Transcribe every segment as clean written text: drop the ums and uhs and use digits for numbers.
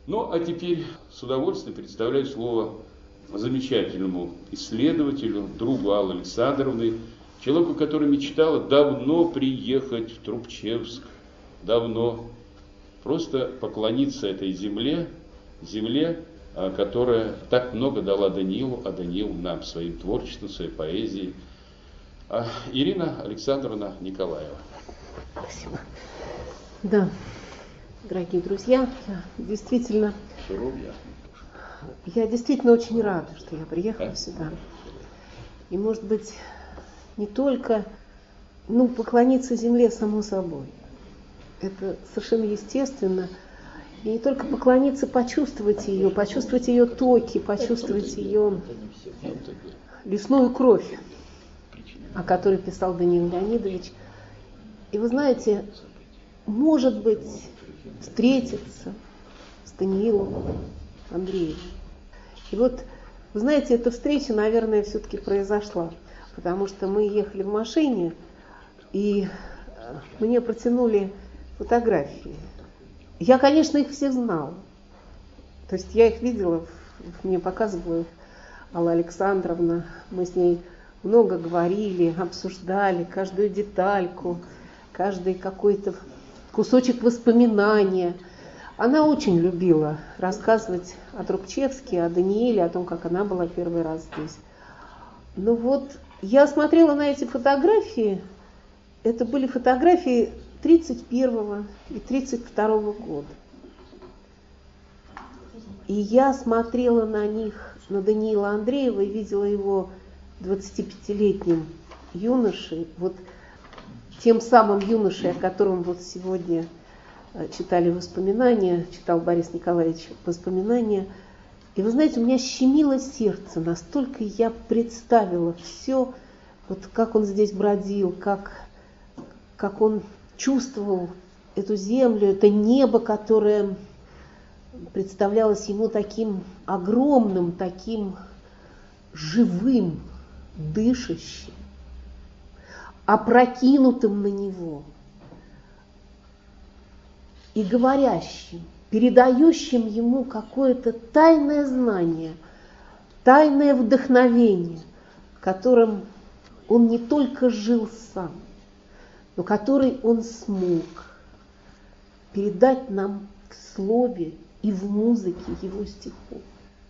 Ну, а теперь с удовольствием представляю слово замечательному исследователю, другу Аллы Александровны, человеку, который мечтал давно приехать в Трубчевск, давно просто поклониться этой земле, которая так много дала Даниилу, а Даниил нам своим творчеством, своей поэзией. Ирина Александровна Николаева. Спасибо. Да, дорогие друзья, я действительно очень рада, что я приехала сюда. И, может быть, не только, поклониться земле само собой. Это совершенно естественно. И не только поклониться, почувствовать ее токи, почувствовать ее лесную кровь, о которой писал Даниил Леонидович. И вы знаете, может быть, встретиться с Даниилом Андреевичем. И вот, вы знаете, эта встреча, наверное, все-таки произошла, потому что мы ехали в машине, и мне протянули фотографии. Я, конечно, их все знала. То есть я их видела, мне показывала их Алла Александровна. Мы с ней много говорили, обсуждали каждую детальку, каждый какой-то кусочек воспоминания. Она очень любила рассказывать о Трубчевске, о Данииле, о том, как она была первый раз здесь. Ну вот, я смотрела на эти фотографии. Это были фотографии 1931 и 1932 года. И я смотрела на них, на Даниила Андреева, и видела его 25-летним юношей, вот тем самым юношей, о котором вот сегодня читали воспоминания, читал Борис Николаевич воспоминания. И вы знаете, у меня щемило сердце, настолько я представила все, вот как он здесь бродил, как он чувствовал эту землю, это небо, которое представлялось ему таким огромным, таким живым, дышащим, опрокинутым на него и говорящим, передающим ему какое-то тайное знание, тайное вдохновение, которым он не только жил сам, но который он смог передать нам в слове и в музыке его стихов.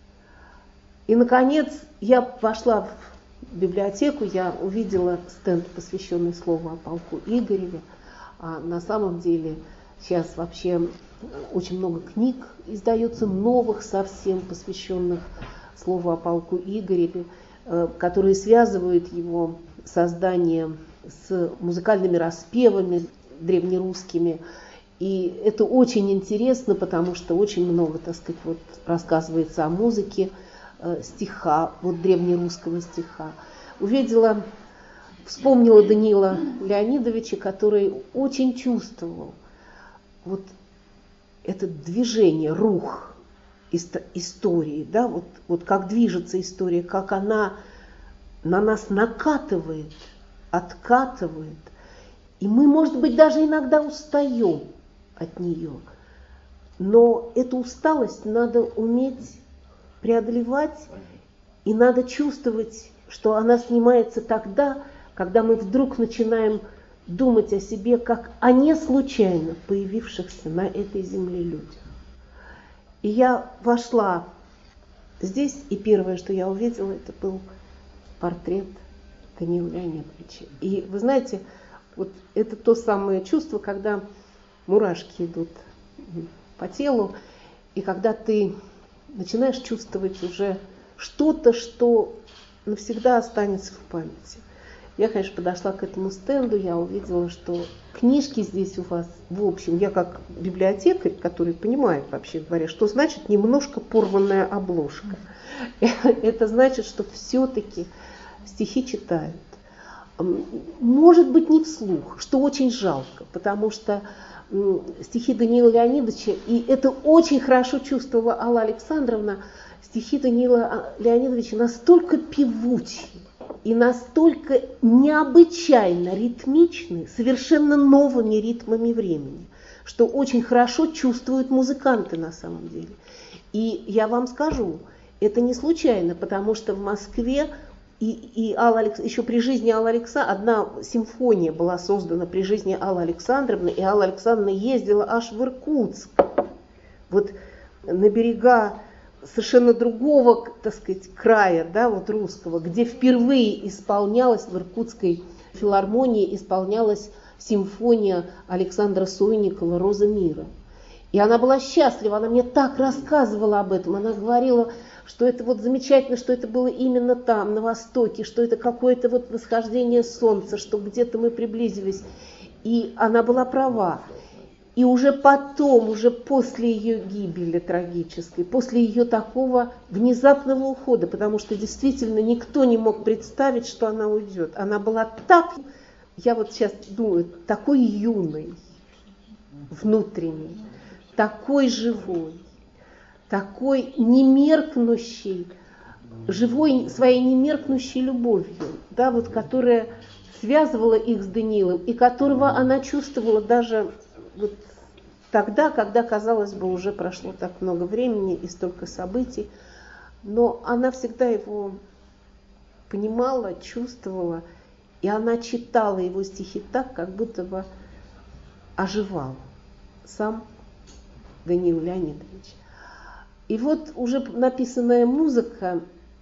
И, наконец, я пошла в библиотеку, я увидела стенд, посвященный слову о полку Игореве. А на самом деле сейчас вообще очень много книг издается, новых совсем, посвященных слову о полку Игореве, которые связывают его создание с музыкальными распевами древнерусскими. И это очень интересно, потому что очень много, так сказать, вот рассказывается о музыке стиха, вот древнерусского стиха. Вспомнила Даниила Леонидовича, который очень чувствовал вот это движение, рух истории, да, вот как движется история, как она на нас накатывает, откатывает. И мы, может быть, даже иногда устаем от нее. Но эту усталость надо уметь преодолевать, и надо чувствовать, что она снимается тогда, когда мы вдруг начинаем думать о себе, как о не случайно появившихся на этой земле людях. И я вошла здесь, и первое, что я увидела, это был портрет Даниила Леонидовича. И вы знаете, вот это то самое чувство, когда мурашки идут по телу, и когда ты начинаешь чувствовать уже что-то, что навсегда останется в памяти. Я, конечно, подошла к этому стенду, я увидела, что книжки здесь у вас, в общем, я как библиотекарь, который понимает, вообще говоря, что значит немножко порванная обложка. Это значит, что все-таки стихи читают. Может быть, не вслух, что очень жалко, потому что стихи Даниила Леонидовича, и это очень хорошо чувствовала Алла Александровна, стихи Даниила Леонидовича настолько певучие и настолько необычайно ритмичны, совершенно новыми ритмами времени, что очень хорошо чувствуют музыканты на самом деле. И я вам скажу, это не случайно, потому что в Москве еще при жизни Аллы Александровны одна симфония была создана при жизни Аллы Александровны, и Алла Александровна ездила аж в Иркутск, вот на берега совершенно другого, так сказать, края, да, вот русского, где впервые исполнялась в Иркутской филармонии исполнялась симфония Александра Сойникова «Роза мира». И она была счастлива, она мне так рассказывала об этом, она говорила, что это вот замечательно, что это было именно там, на Востоке, что это какое-то вот восхождение солнца, что где-то мы приблизились. И она была права. И уже потом, уже после ее гибели трагической, после ее такого внезапного ухода, потому что действительно никто не мог представить, что она уйдет. Она была так, я вот сейчас думаю, такой юной, внутренней, такой живой, такой немеркнущей, живой своей немеркнущей любовью, да, вот, которая связывала их с Даниилом, и которого она чувствовала даже вот тогда, когда, казалось бы, уже прошло так много времени и столько событий, но она всегда его понимала, чувствовала, и она читала его стихи так, как будто бы оживал сам Даниил Леонидович. И вот уже написанная музыка,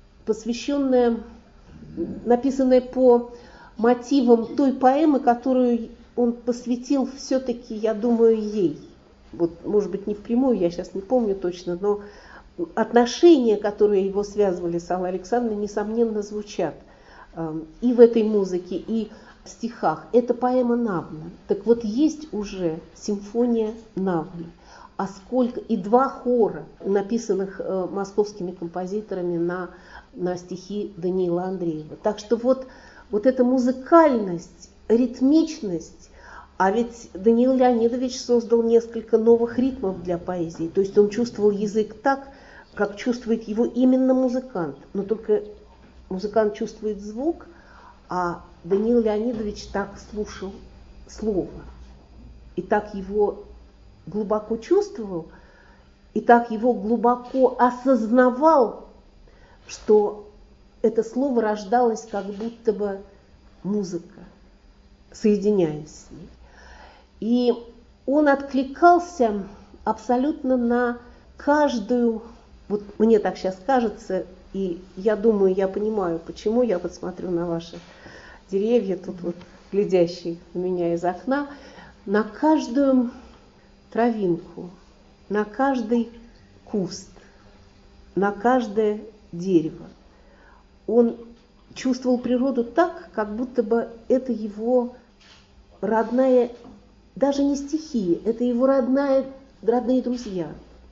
написанная по мотивам той поэмы, которую он посвятил все-таки, я думаю, ей. Вот, может быть, не впрямую, я сейчас не помню точно, но отношения, которые его связывали с Аллой Александровной, несомненно, звучат и в этой музыке, и в стихах. Это поэма Навна. Так вот, есть уже симфония Навны. А сколько, и 2 хора, написанных московскими композиторами на стихи Даниила Андреева. Так что вот эта музыкальность, ритмичность, а ведь Даниил Леонидович создал несколько новых ритмов для поэзии. То есть он чувствовал язык так, как чувствует его именно музыкант. Но только музыкант чувствует звук, а Даниил Леонидович так слушал слово. И так его глубоко чувствовал, и так его глубоко осознавал, что это слово рождалось как будто бы музыка, соединяясь с ней. И он откликался абсолютно на каждую, вот мне так сейчас кажется, и я думаю, я понимаю, почему, я вот смотрю на ваши деревья, тут вот глядящие на меня из окна, на каждую травинку, на каждый куст, на каждое дерево. Он чувствовал природу так, как будто бы это его родная, даже не стихия, это его родные друзья.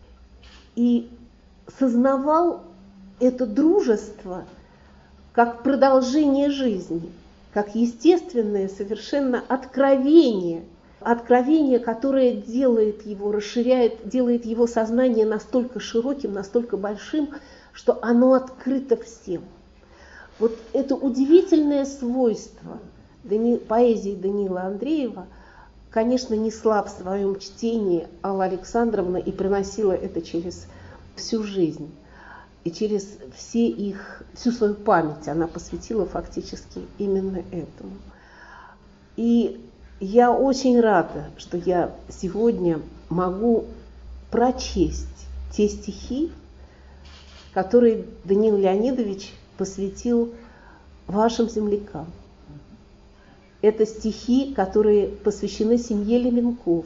И сознавал это дружество как продолжение жизни, как естественное совершенно откровение, которое делает его, расширяет, делает его сознание настолько широким, настолько большим, что оно открыто всем. Вот это удивительное свойство поэзии Даниила Андреева, конечно, несла в своем чтении Алла Александровна и приносила это через всю жизнь. И через всю свою память она посвятила фактически именно этому. И я очень рада, что я сегодня могу прочесть те стихи, которые Даниил Леонидович посвятил вашим землякам. Это стихи, которые посвящены семье Леменков.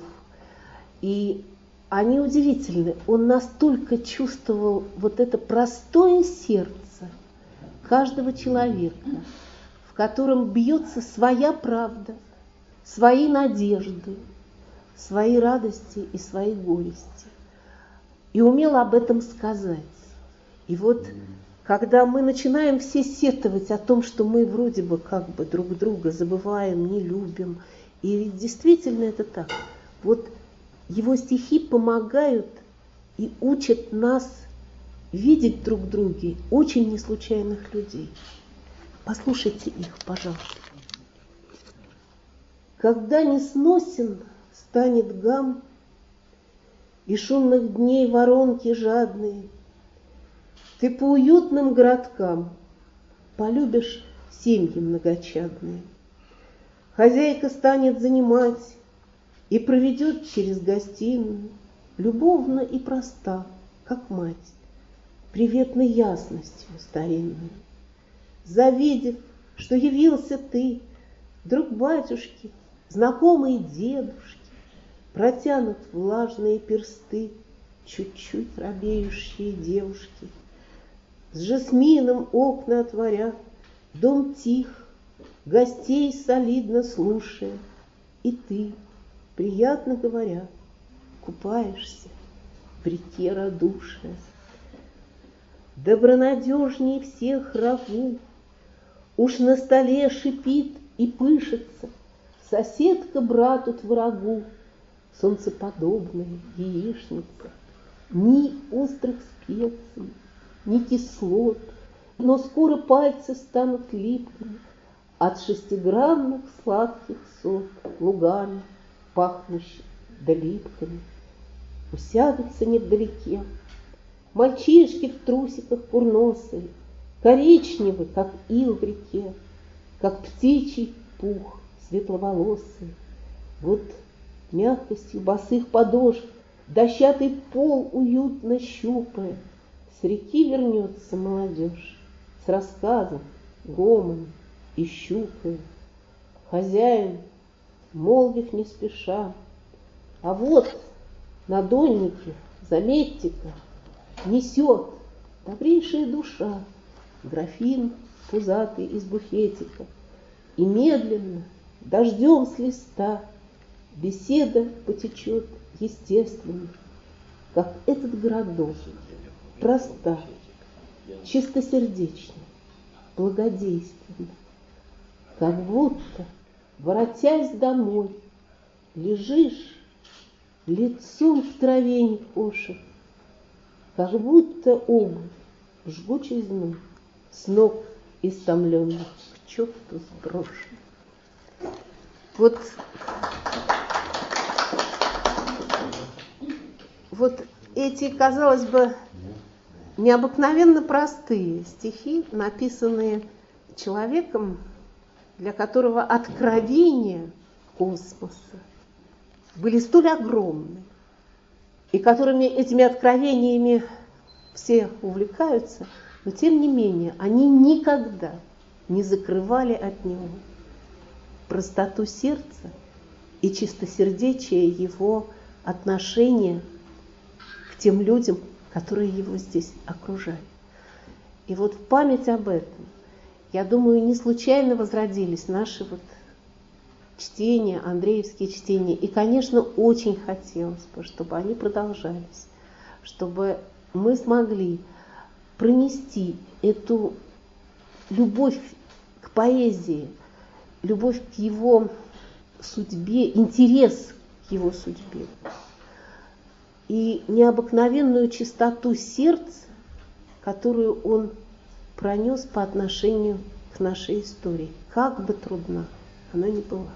И они удивительны. Он настолько чувствовал вот это простое сердце каждого человека, в котором бьется своя правда, свои надежды, свои радости и свои горести. И умел об этом сказать. И вот когда мы начинаем все сетовать о том, что мы вроде бы как бы друг друга забываем, не любим, и ведь действительно это так, вот его стихи помогают и учат нас видеть друг в друге очень неслучайных людей. Послушайте их, пожалуйста. Когда несносен станет гам и шумных дней воронки жадные. Ты по уютным городкам полюбишь семьи многочадные. Хозяйка станет занимать и проведет через гостиную, любовно и проста, как мать, приветной ясностью старинной. Завидев, что явился ты, друг батюшки, знакомые дедушки, протянут влажные персты чуть-чуть робеющие девушки. С жасмином окна отворя, дом тих, гостей солидно слушая, и ты, приятно говоря, купаешься в реке радушия. Добронадежней всех рагу уж на столе шипит и пышется соседка брату-творогу, солнцеподобная яичница. Ни острых специй, ни кислот, но скоро пальцы станут липкими от 6-граммных сладких сот, лугами, пахнущих да липками. Усядутся невдалеке мальчишки в трусиках курносые, коричневый, как ил в реке, как птичий пух светловолосый. Вот мягкостью босых подошв дощатый пол уютно щупая, с реки вернется молодежь с рассказом, гомоном и щукой. Хозяин, молвив не спеша, а вот на доннике, заметьте-ка, несет добрейшая душа графин пузатый из буфетика, и медленно, дождем с листа, беседа потечет естественно, как этот городок, проста, чистосердечна, благодейственна, как будто, воротясь домой, лежишь лицом в траве не кошек, как будто обувь в жгучей зной с ног истомленных к черту сброшена. Вот эти, казалось бы, необыкновенно простые стихи, написанные человеком, для которого откровения космоса были столь огромны, и которыми этими откровениями все увлекаются, но тем не менее они никогда не закрывали от него простоту сердца и чистосердечие его отношения к тем людям, которые его здесь окружали. И вот в память об этом, я думаю, не случайно возродились наши чтения, андреевские чтения. И, конечно, очень хотелось бы, чтобы они продолжались, чтобы мы смогли пронести эту любовь к поэзии, любовь к его судьбе, интерес к его судьбе и необыкновенную чистоту сердца, которую он пронес по отношению к нашей истории, как бы трудна она ни была.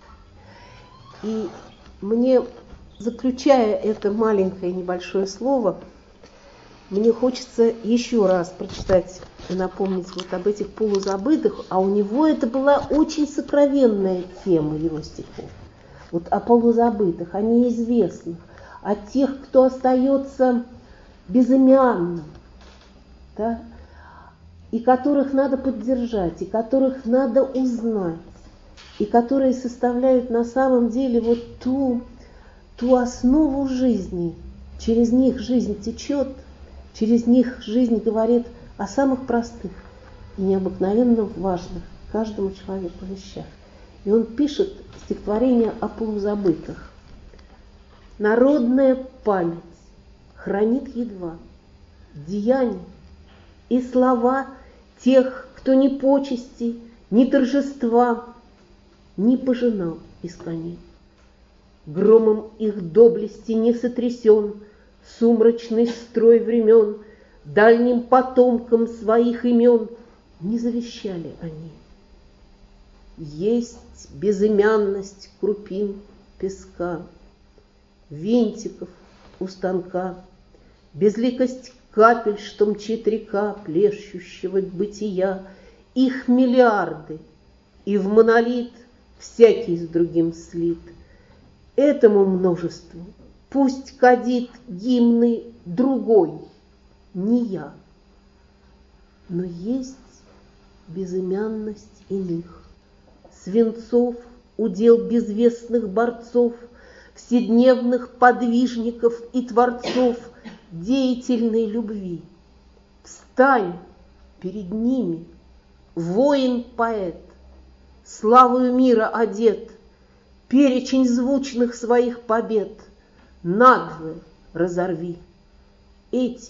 И мне, заключая это маленькое небольшое слово, мне хочется еще раз прочитать и напомнить об этих полузабытых, а у него это была очень сокровенная тема его стихов. О полузабытых, о неизвестных, о тех, кто остается безымянным, да, и которых надо поддержать, и которых надо узнать, и которые составляют на самом деле ту основу жизни. Через них жизнь течет, через них жизнь говорит о самых простых и необыкновенно важных каждому человеку вещах. И он пишет стихотворение о полузабытых. Народная память хранит едва деяния и слова тех, кто ни почести, ни торжества не пожинал из коней. Громом их доблести не сотрясен сумрачный строй времен, дальним потомкам своих имен не завещали они. Есть безымянность крупин песка, винтиков у станка, безликость капель, что мчит река плещущего бытия, их миллиарды, и в монолит всякий с другим слит. Этому множеству пусть кадит гимны другой, не я. Но есть безымянность иных, свинцов, удел безвестных борцов, вседневных подвижников и творцов деятельной любви. Встань перед ними, воин-поэт, славою мира одет, перечень звучных своих побед надвое разорви. Эти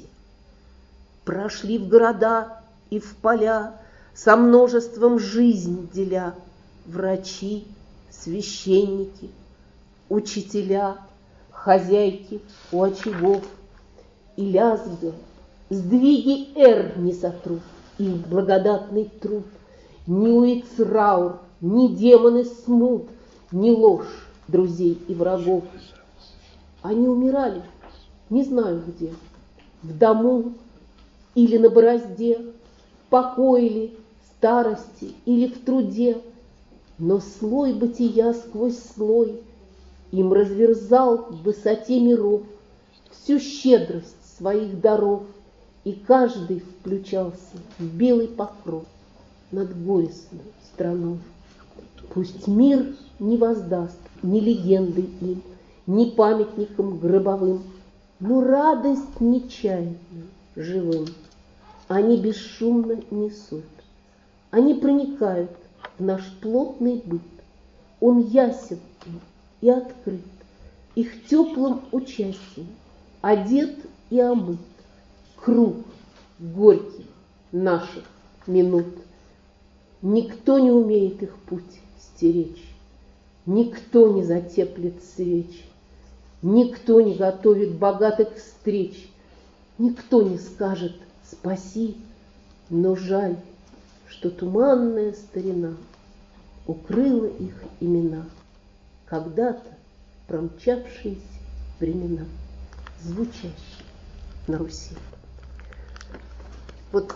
прошли в города и в поля, со множеством жизнь деля, врачи, священники, учителя, хозяйки у очагов, и лязга, сдвиги не сотрут их благодатный труд, ни уицраур, ни демоны смут, ни ложь друзей и врагов. Они умирали, не знаю где, в дому или на борозде, в покое ли, старости или в труде, но слой бытия сквозь слой им разверзал в высоте миров всю щедрость своих даров, и каждый включался в белый покров над горестной страной. Пусть мир не воздаст ни легенды им, ни памятникам гробовым, но радость нечаянную живым они бесшумно несут. Они проникают в наш плотный быт, он ясен и открыт, их теплым участием одет и омыт круг горький наших минут. Никто не умеет их путь стеречь, никто не затеплит свеч, никто не готовит богатых встреч, никто не скажет спаси, но жаль, что туманная старина укрыла их имена, когда-то промчавшиеся времена, звучащие на Руси. Вот.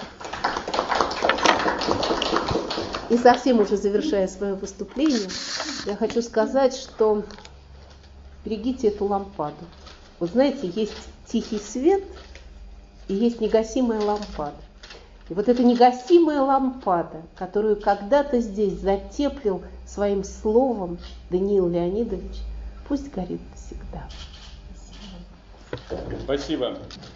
И совсем уже завершая свое выступление, я хочу сказать, что берегите эту лампаду. Вот знаете, есть тихий свет и есть негасимая лампада. И вот эта негасимая лампада, которую когда-то здесь затеплил своим словом Даниил Леонидович, пусть горит всегда. Спасибо.